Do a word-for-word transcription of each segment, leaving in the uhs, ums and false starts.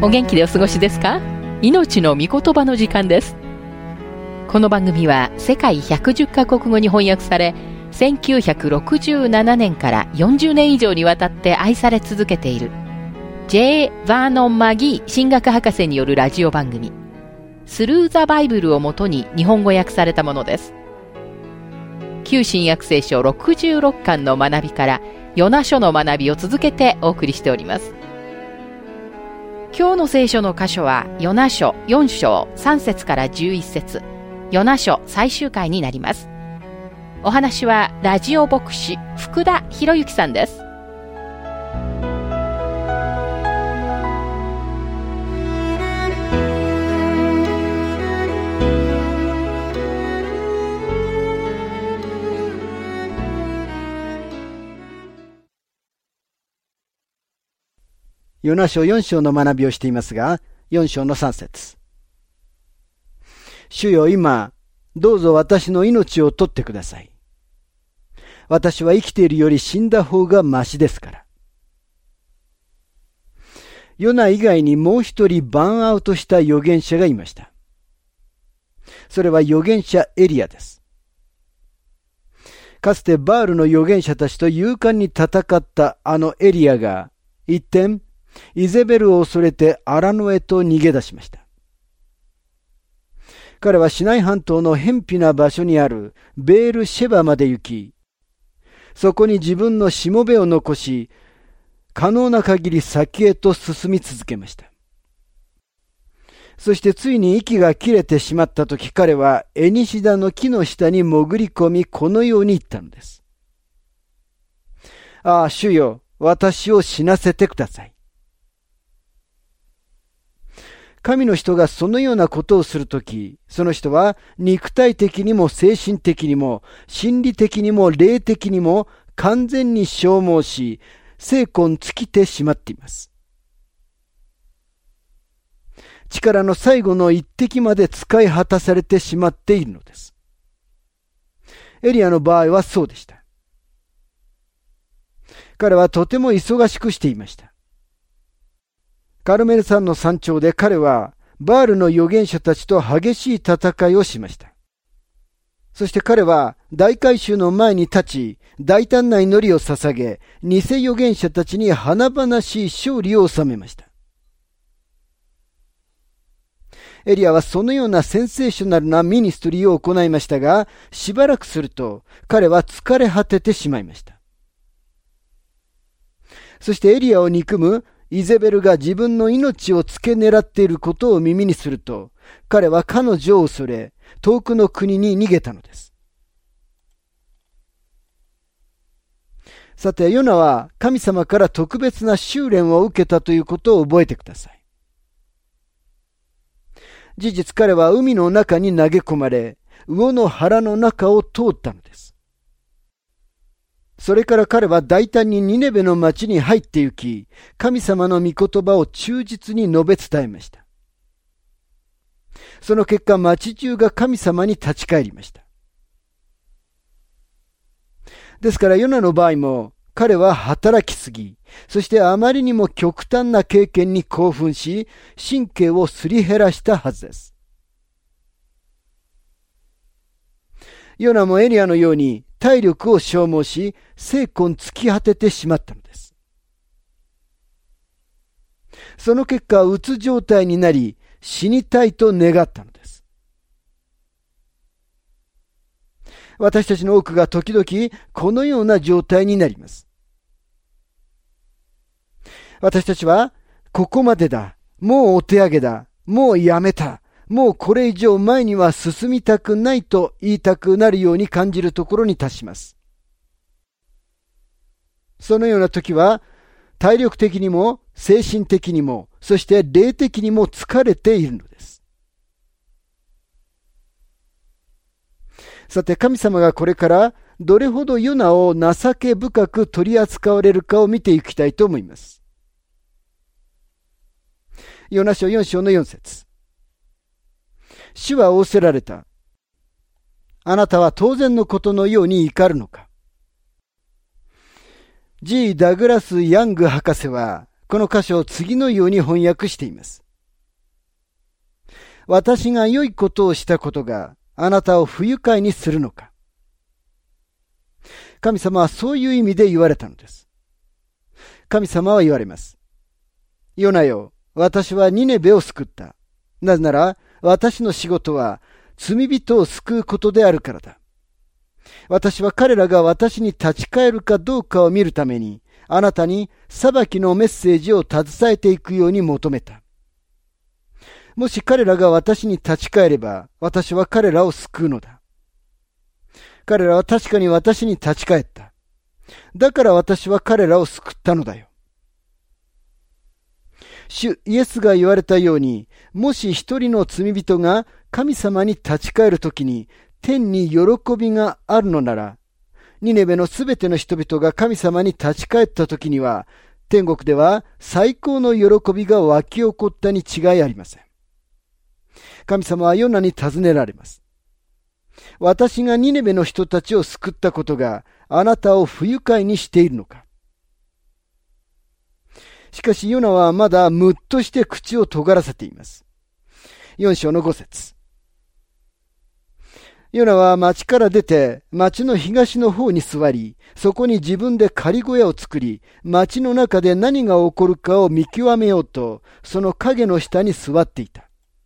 お元気でお過ごしですか？命の御言葉の時間です。この番組は世界ひゃくじゅっカ国語に翻訳され、せんきゅうひゃくろくじゅうななねんからよんじゅうねん以上にわたって愛され続けている J. バーノン・マギー神学博士によるラジオ番組スルー・ザ・バイブルをもとに日本語訳されたものです。旧新約聖書ろくじゅうろっかんの学びからヨナ書の学びを続けてお送りしております。今日の聖書の箇所はヨナ書よん章さん節からじゅういち節、ヨナ書最終回になります。お話はラジオ牧師福田博之さんです。 ヨナ書よん章の学びをしていますが、よん章のさん節。主よ、今、どうぞ私の命を取ってください。私は生きているより死んだ方がましですから。ヨナ以外にもう一人バーンアウトした預言者がいました。それは預言者エリアです。かつてバールの預言者たちと勇敢に戦ったあのエリアが、一転、イゼベルを恐れて荒野へと逃げ出しました。彼はシナイ半島の偏僻な場所にあるベールシェバまで行き、そこに自分のしもべを残し、可能な限り先へと進み続けました。そしてついに息が切れてしまったとき、彼はエニシダの木の下に潜り込み、このように言ったのです。ああ、主よ、私を死なせてください。神の人がそのようなことをするとき、その人は肉体的にも精神的にも心理的にも霊的にも完全に消耗し、精魂尽きてしまっています。力の最後の一滴まで使い果たされてしまっているのです。エリアの場合はそうでした。彼はとても忙しくしていました。カルメル山の山頂で彼はバールの預言者たちと激しい戦いをしました。そして彼は大改宗の前に立ち、大胆な祈りを捧げ、偽預言者たちに華々しい勝利を収めました。エリアはそのようなセンセーショナルなミニストリーを行いましたが、しばらくすると彼は疲れ果ててしまいました。そしてエリアを憎むイゼベルが自分の命を付け狙っていることを耳にすると、彼は彼女を恐れ、遠くの国に逃げたのです。さて、ヨナは神様から特別な修練を受けたということを覚えてください。事実、彼は海の中に投げ込まれ、魚の腹の中を通ったのです。それから彼は大胆にニネベの町に入って行き、神様の御言葉を忠実に述べ伝えました。その結果、町中が神様に立ち返りました。ですから、ヨナの場合も、彼は働きすぎ、そしてあまりにも極端な経験に興奮し、神経をすり減らしたはずです。ヨナもエリアのように、体力を消耗し、精魂尽き果ててしまったのです。その結果、うつ状態になり、死にたいと願ったのです。私たちの多くが時々、このような状態になります。私たちは、ここまでだ、もうお手上げだ、もうやめた、もうこれ以上前には進みたくないと言いたくなるように感じるところに達します。そのような時は、体力的にも精神的にも、そして霊的にも疲れているのです。さて、神様がこれからどれほどヨナを情け深く取り扱われるかを見ていきたいと思います。ヨナ書よん章のよん節。主は仰せられた。あなたは当然のことのように怒るのか。G. ダグラス・ヤング博士はこの箇所を次のように翻訳しています。私が良いことをしたことがあなたを不愉快にするのか。神様はそういう意味で言われたのです。神様は言われます。ヨナよ、私はニネベを救った。なぜなら私の仕事は罪人を救うことであるからだ。私は彼らが私に立ち返るかどうかを見るために、あなたに裁きのメッセージを携えていくように求めた。もし彼らが私に立ち返れば、私は彼らを救うのだ。彼らは確かに私に立ち返った。だから私は彼らを救ったのだよ。主イエスが言われたように、もし一人の罪人が神様に立ち返るときに天に喜びがあるのなら、ニネベのすべての人々が神様に立ち返ったときには、天国では最高の喜びが湧き起こったに違いありません。神様はヨナに尋ねられます。私がニネベの人たちを救ったことがあなたを不愉快にしているのか。しかしヨナはまだむっとして口を尖らせています。よん章のご節。ヨナは町から出て町の東の方に座り、そこに自分で仮小屋を作り、町の中で何が起こるかを見極めようと、その影の下に座っていた。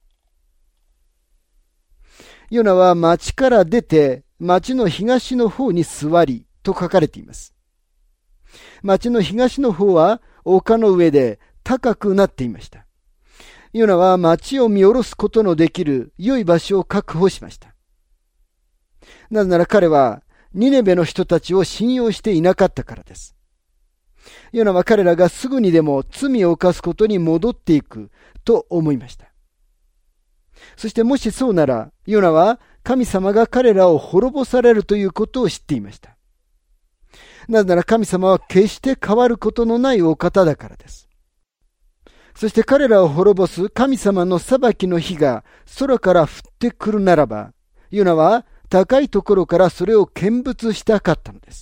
ヨナは町から出て町の東の方に座りと書かれています。町の東の方は丘の上で高くなっていました。ヨナは町を見下ろすことのできる良い場所を確保しました。なぜなら彼はニネベの人たちを信用していなかったからです。ヨナは彼らがすぐにでも罪を犯すことに戻っていくと思いました。そしてもしそうなら、ヨナは神様が彼らを滅ぼされるということを知っていました。なぜなら神様は決して変わることのないお方だからです。そして彼らを滅ぼす神様の裁きの火が空から降ってくるならば、ヨナは高いところからそれを見物したかったのです。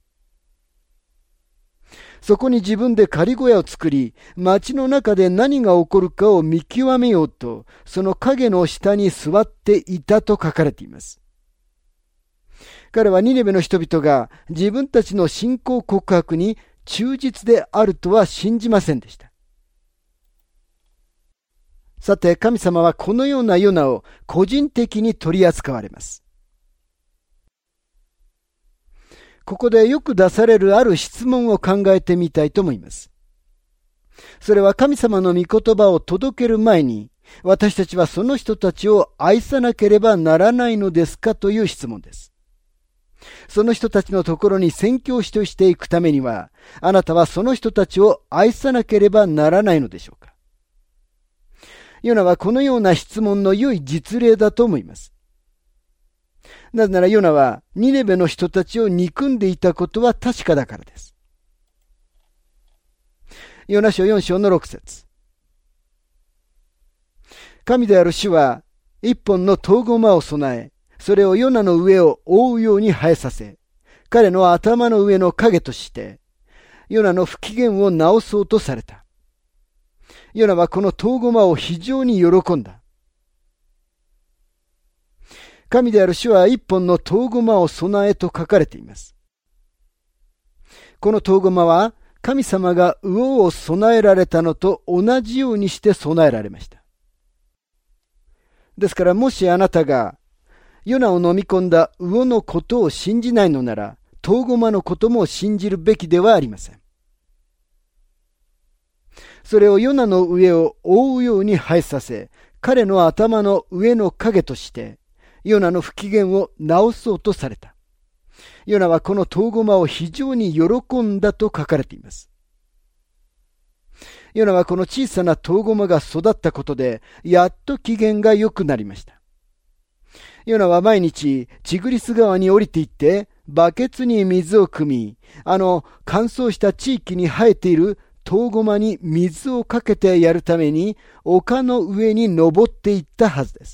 そこに自分で仮小屋を作り、町の中で何が起こるかを見極めようと、その影の下に座っていたと書かれています。彼はニネベの人々が自分たちの信仰告白に忠実であるとは信じませんでした。さて、神様はこのようなヨナを個人的に取り扱われます。ここでよく出されるある質問を考えてみたいと思います。それは神様の御言葉を届ける前に、私たちはその人たちを愛さなければならないのですかという質問です。その人たちのところに宣教師としていくためには、あなたはその人たちを愛さなければならないのでしょうか。ヨナはこのような質問の良い実例だと思います。なぜならヨナはニネベの人たちを憎んでいたことは確かだからです。ヨナ書よん章のろく節。神である主は一本の唐ゴマを備え、それをヨナの上を覆うように生えさせ、彼の頭の上の影として、ヨナの不機嫌を直そうとされた。ヨナはこの唐ゴマを非常に喜んだ。神である主は一本の唐ゴマを備えと書かれています。この唐ゴマは神様が魚を備えられたのと同じようにして備えられました。ですからもしあなたがヨナを飲み込んだ魚のことを信じないのなら、唐ゴマのことも信じるべきではありません。それをヨナの上を覆うように生えさせ、彼の頭の上の影として、ヨナの不機嫌を直そうとされた。ヨナはこの唐ゴマを非常に喜んだと書かれています。ヨナはこの小さな唐ゴマが育ったことで、やっと機嫌が良くなりました。ヨナは毎日チグリス川に降りて行って、バケツに水を汲み、あの乾燥した地域に生えている唐ゴマに水をかけてやるために、丘の上に登っていったはずです。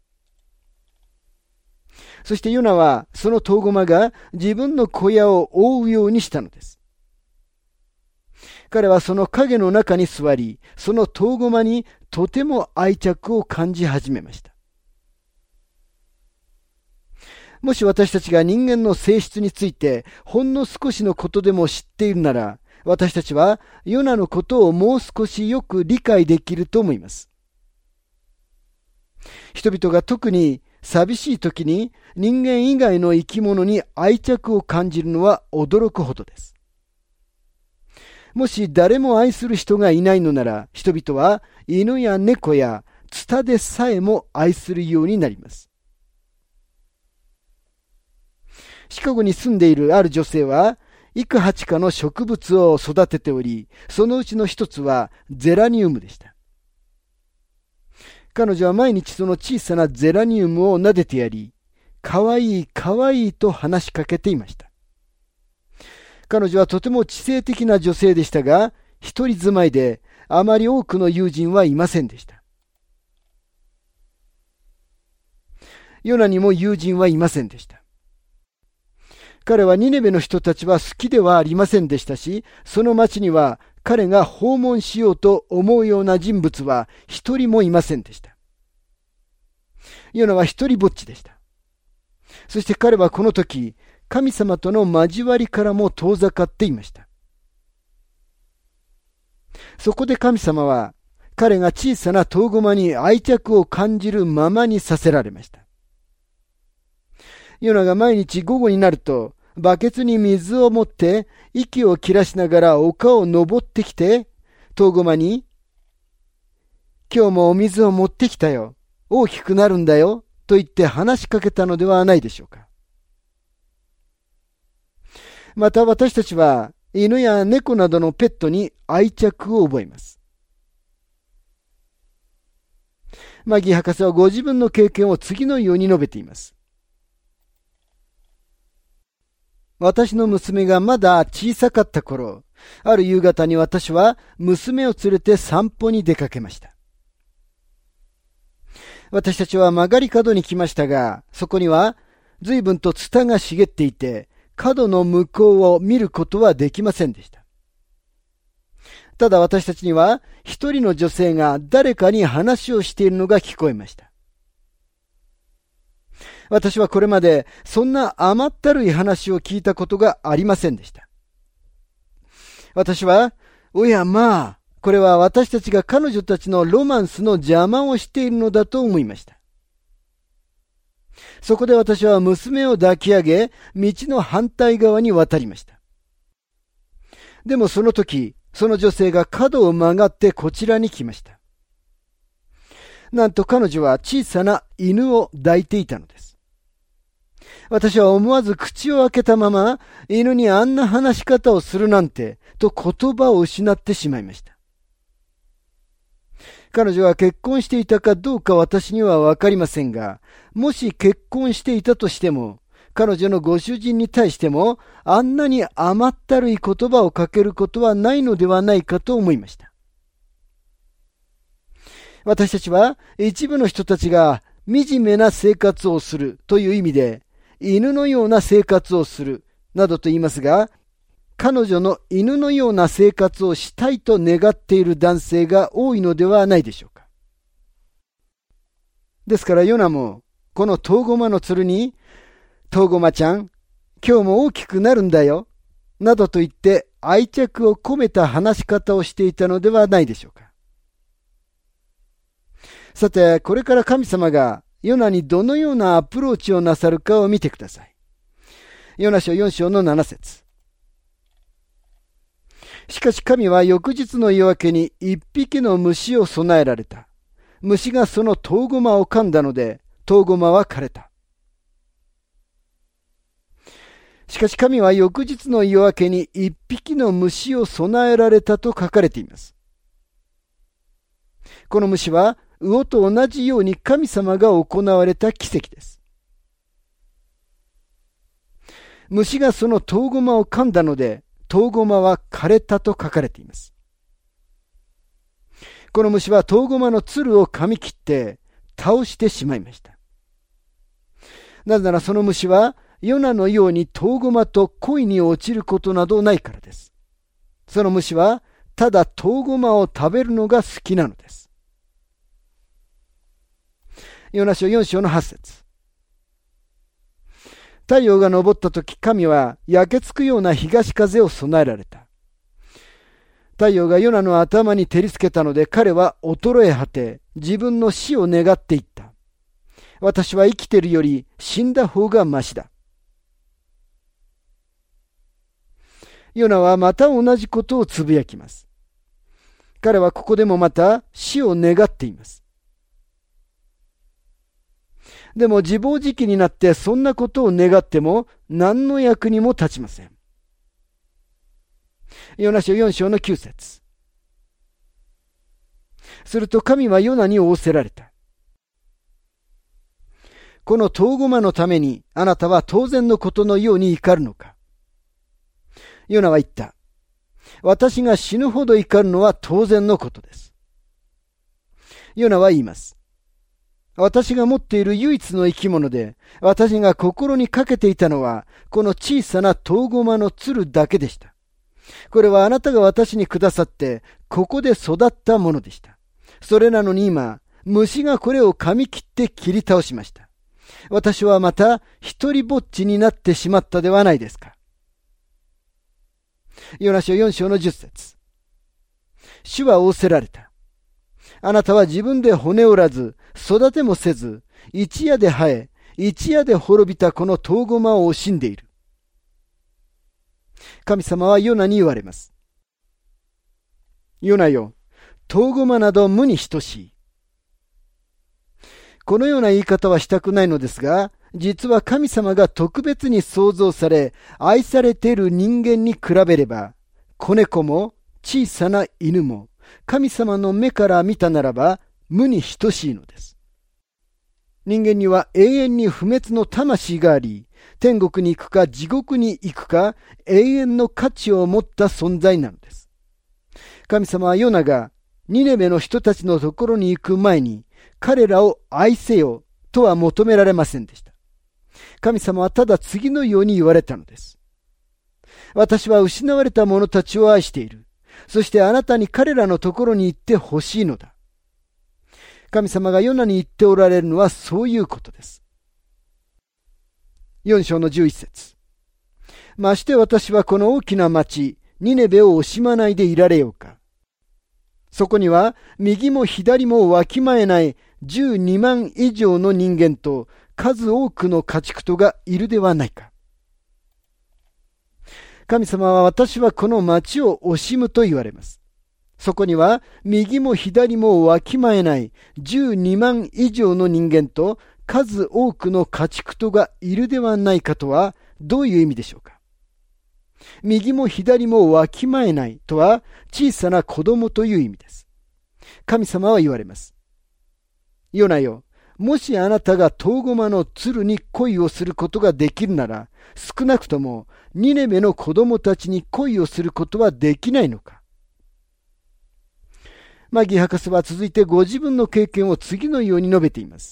そしてヨナはその唐ゴマが自分の小屋を覆うようにしたのです。 彼はその影の中に座り、その遠駒にとても愛着を感じ始めました。もし私たちが人間の性質についてほんの少しのことでも知っているなら、私たちはヨナのことをもう少しよく理解できると思います。人々が特に寂しい時に人間以外の生き物に愛着を感じるのは驚くほどです。もし誰も愛する人がいないのなら、人々は犬や猫やツタでさえも愛するようになります。シカゴに住んでいるある女性は、幾鉢かの植物を育てており、そのうちの一つはゼラニウムでした。彼女は毎日その小さなゼラニウムを撫でてやり、かわいいかわいいと話しかけていました。彼女はとても知性的な女性でしたが、一人住まいであまり多くの友人はいませんでした。ヨナにも友人はいませんでした。彼はニネベの人たちは好きではありませんでしたし、その町には彼が訪問しようと思うような人物は一人もいませんでした。ヨナは一人ぼっちでした。そして彼はこの時、神様との交わりからも遠ざかっていました。そこで神様は、彼が小さな遠駒に愛着を感じるままにさせられました。ヨナが毎日午後になると、バケツに水を持って、息を切らしながら丘を登ってきて、遠駒に、今日もお水を持ってきたよ。大きくなるんだよ。と言って話しかけたのではないでしょうか。また私たちは、犬や猫などのペットに愛着を覚えます。マギー博士はご自分の経験を次のように述べています。私の娘がまだ小さかった頃、ある夕方に私は娘を連れて散歩に出かけました。私たちは曲がり角に来ましたが、そこには随分とツタが茂っていて、角の向こうを見ることはできませんでした。ただ私たちには一人の女性が誰かに話をしているのが聞こえました。私はこれまでそんな甘ったるい話を聞いたことがありませんでした。私は、おやまあ、これは私たちが彼女たちのロマンスの邪魔をしているのだと思いました。そこで私は娘を抱き上げ、道の反対側に渡りました。でもその時、その女性が角を曲がってこちらに来ました。なんと彼女は小さな犬を抱いていたのです。私は思わず口を開けたまま、犬にあんな話し方をするなんて、と言葉を失ってしまいました。彼女は結婚していたかどうか私にはわかりませんが、もし結婚していたとしても、彼女のご主人に対しても、あんなに甘ったるい言葉をかけることはないのではないかと思いました。私たちは一部の人たちが惨めな生活をするという意味で、犬のような生活をするなどと言いますが、彼女の犬のような生活をしたいと願っている男性が多いのではないでしょうか。ですからヨナもこのトウゴマのつるに、トウゴマちゃん、今日も大きくなるんだよ、などと言って愛着を込めた話し方をしていたのではないでしょうか。さて、これから神様がヨナにどのようなアプローチをなさるかを見てください。ヨナ書よん章のなな節。しかし神は翌日の夜明けに一匹の虫を備えられた。虫がそのトウゴマを噛んだので、トウゴマは枯れた。しかし神は翌日の夜明けに一匹の虫を備えられたと書かれています。この虫は魚と同じように神様が行われた奇跡です。虫がそのトウゴマを噛んだので、トウゴマは枯れたと書かれています。この虫はトウゴマのつるを噛み切って倒してしまいました。なぜならその虫はヨナのようにトウゴマと恋に落ちることなどないからです。その虫はただトウゴマを食べるのが好きなのです。ヨナ書よん章のはち節。太陽が昇ったとき、神は焼けつくような東風を備えられた。太陽がヨナの頭に照りつけたので、彼は衰え果て、自分の死を願っていった。私は生きているより死んだ方がましだ。ヨナはまた同じことをつぶやきます。彼はここでもまた死を願っています。でも自暴自棄になってそんなことを願っても何の役にも立ちません。ヨナ書よん章のきゅう節。すると神はヨナに仰せられた。このトウゴマのためにあなたは当然のことのように怒るのか。ヨナは言った。私が死ぬほど怒るのは当然のことです。ヨナは言います。私が持っている唯一の生き物で、私が心にかけていたのは、この小さなトウゴマの鶴だけでした。これはあなたが私にくださって、ここで育ったものでした。それなのに今、虫がこれを噛み切って切り倒しました。私はまた一人ぼっちになってしまったではないですか。ヨナ書よん章のじゅっ節。主は仰せられた。あなたは自分で骨折らず、育てもせず、一夜で生え、一夜で滅びたこのトウゴマを惜しんでいる。神様はヨナに言われます。ヨナよ、トウゴマなど無に等しい。このような言い方はしたくないのですが、実は神様が特別に創造され、愛されている人間に比べれば、子猫も小さな犬も、神様の目から見たならば、無に等しいのです。人間には永遠に不滅の魂があり、天国に行くか地獄に行くか、永遠の価値を持った存在なのです。神様はヨナがニネベの人たちのところに行く前に、彼らを愛せよとは求められませんでした。神様はただ次のように言われたのです。私は失われた者たちを愛している。そしてあなたに彼らのところに行ってほしいのだ。神様がヨナに言っておられるのはそういうことです。よん章のじゅういち節。まして私はこの大きな町、ニネベを惜しまないでいられようか。そこには右も左もわきまえないじゅうにまん以上の人間と数多くの家畜とがいるではないか。神様は私はこの町を惜しむと言われます。そこには右も左もわきまえないじゅうにまん以上の人間と数多くの家畜とがいるではないかとはどういう意味でしょうか。右も左もわきまえないとは小さな子供という意味です。神様は言われます。ヨナよ、もしあなたがトウゴマの鶴に恋をすることができるなら、少なくともニネベの子供たちに恋をすることはできないのか。マギー博士は続いてご自分の経験を次のように述べています。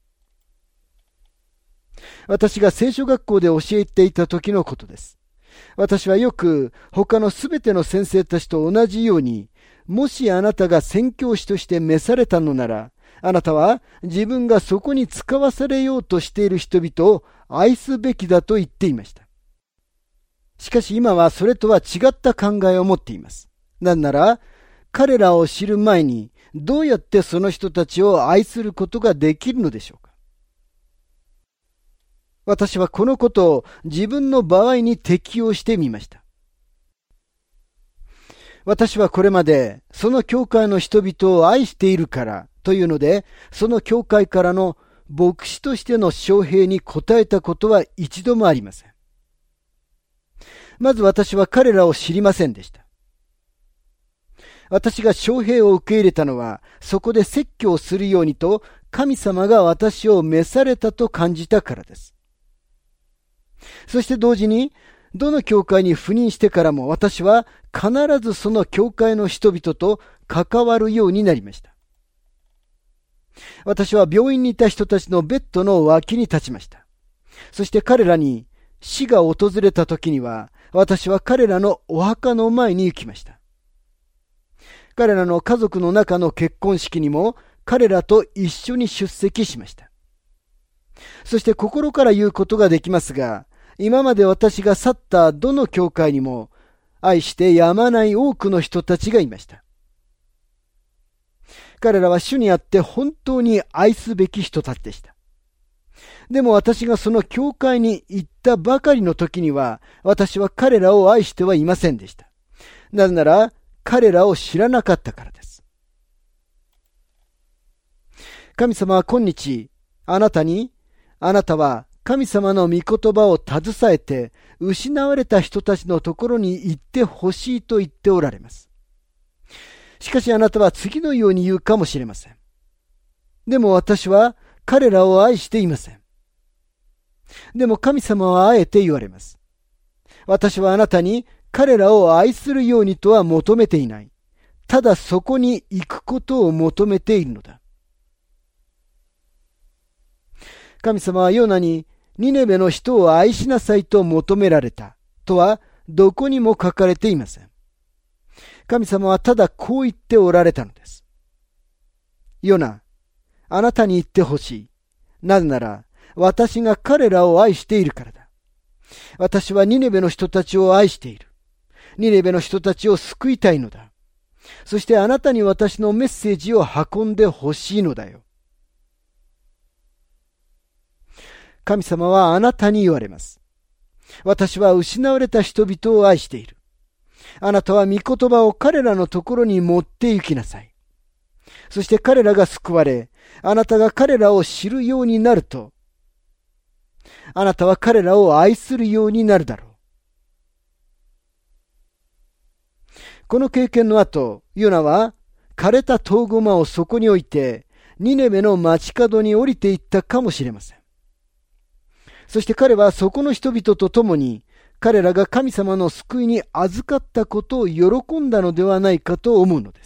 私が聖書学校で教えていた時のことです。私はよく他のすべての先生たちと同じように、もしあなたが宣教師として召されたのなら、あなたは自分がそこに使わされようとしている人々を愛すべきだと言っていました。しかし今はそれとは違った考えを持っています。なんなら、彼らを知る前にどうやってその人たちを愛することができるのでしょうか。私はこのことを自分の場合に適用してみました。私はこれまでその教会の人々を愛しているからというので、その教会からの牧師としての招聘に応えたことは一度もありません。まず私は彼らを知りませんでした。私が招聘を受け入れたのは、そこで説教をするようにと神様が私を召されたと感じたからです。そして同時に、どの教会に赴任してからも私は必ずその教会の人々と関わるようになりました。私は病院にいた人たちのベッドの脇に立ちました。そして彼らに死が訪れた時には、私は彼らのお墓の前に行きました。 彼らの家族の中の結婚式にも彼らと一緒に出席しました。そして心から言うことができますが、今まで私が去ったどの教会にも愛してやまない多くの人たちがいました。彼らは主にあって本当に愛すべき人たちでした。でも私がその教会に行ったばかりの時には、私は彼らを愛してはいませんでした。なぜなら、彼らを知らなかったからです。神様は今日、あなたに、あなたは神様の御言葉を携えて、失われた人たちのところに行ってほしいと言っておられます。しかしあなたは次のように言うかもしれません。でも私は彼らを愛していません。でも神様はあえて言われます。私はあなたに彼らを愛するようにとは求めていない。ただそこに行くことを求めているのだ。神様はヨナにニネベの人を愛しなさいと求められたとはどこにも書かれていません。神様はただこう言っておられたのです。ヨナ、あなたに言ってほしい。なぜなら私が彼らを愛しているからだ。私はニネベの人たちを愛している。ニネベの人たちを救いたいのだ。そしてあなたに私のメッセージを運んでほしいのだよ。神様はあなたに言われます。私は失われた人々を愛している。あなたは御言葉を彼らのところに持って行きなさい。そして彼らが救われ、あなたが彼らを知るようになると、あなたは彼らを愛するようになるだろう。この経験の後、ヨナは枯れたトウゴマをそこに置いて、ニネベの街角に降りていったかもしれません。そして彼はそこの人々と共に、彼らが神様の救いに預かったことを喜んだのではないかと思うのです。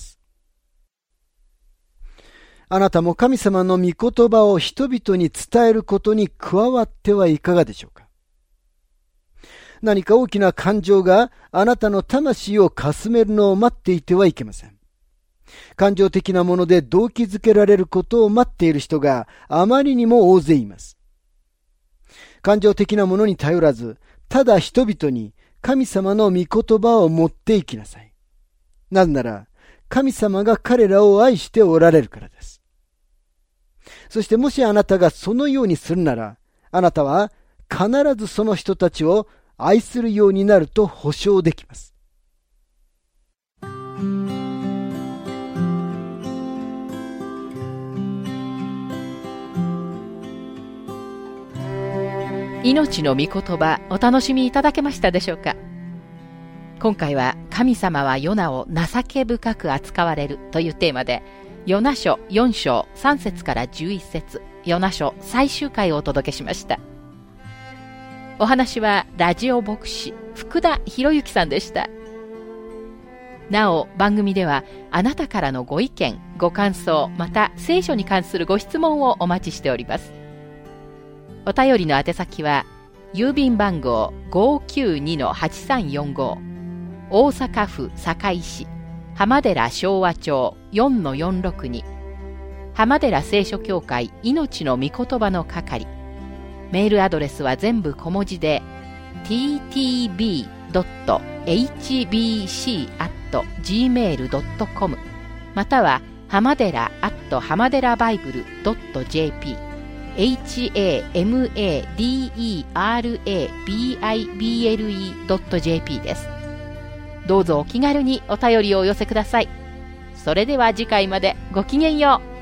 あなたも神様の御言葉を人々に伝えることに加わってはいかがでしょうか。何か大きな感情があなたの魂をかすめるのを待っていてはいけません。感情的なもので動機づけられることを待っている人があまりにも大勢います。感情的なものに頼らず、ただ人々に神様の御言葉を持っていきなさい。なぜなら、神様が彼らを愛しておられるからです。そしてもしあなたがそのようにするなら、あなたは必ずその人たちを愛するようになると保証できます。 命の御言葉、お楽しみいただけましたでしょうか。今回は神様はヨナを情け深く扱われるというテーマで、ヨナ書よん章さん節からじゅういち節、ヨナ書最終回をお届けしました。お話はラジオ牧師福田博之さんでした。なお番組ではあなたからのご意見、ご感想、また聖書に関するご質問をお待ちしております。お便りの宛先は郵便番号 ごーきゅうにのはちさんよんご 大阪府堺市浜寺昭和町 よんのよんろくに 浜寺聖書協会命の御言葉の係。メールアドレスは全部小文字で ティーティービードットエイチビーシーアットジーメールドットコム または浜寺アット浜寺バイブルドットジェーピーエイチエーエムエーディーイーアールエービーアイビーエルイードットジェーピー です。どうぞお気軽にお便りをお寄せください。それでは次回までごきげんよう。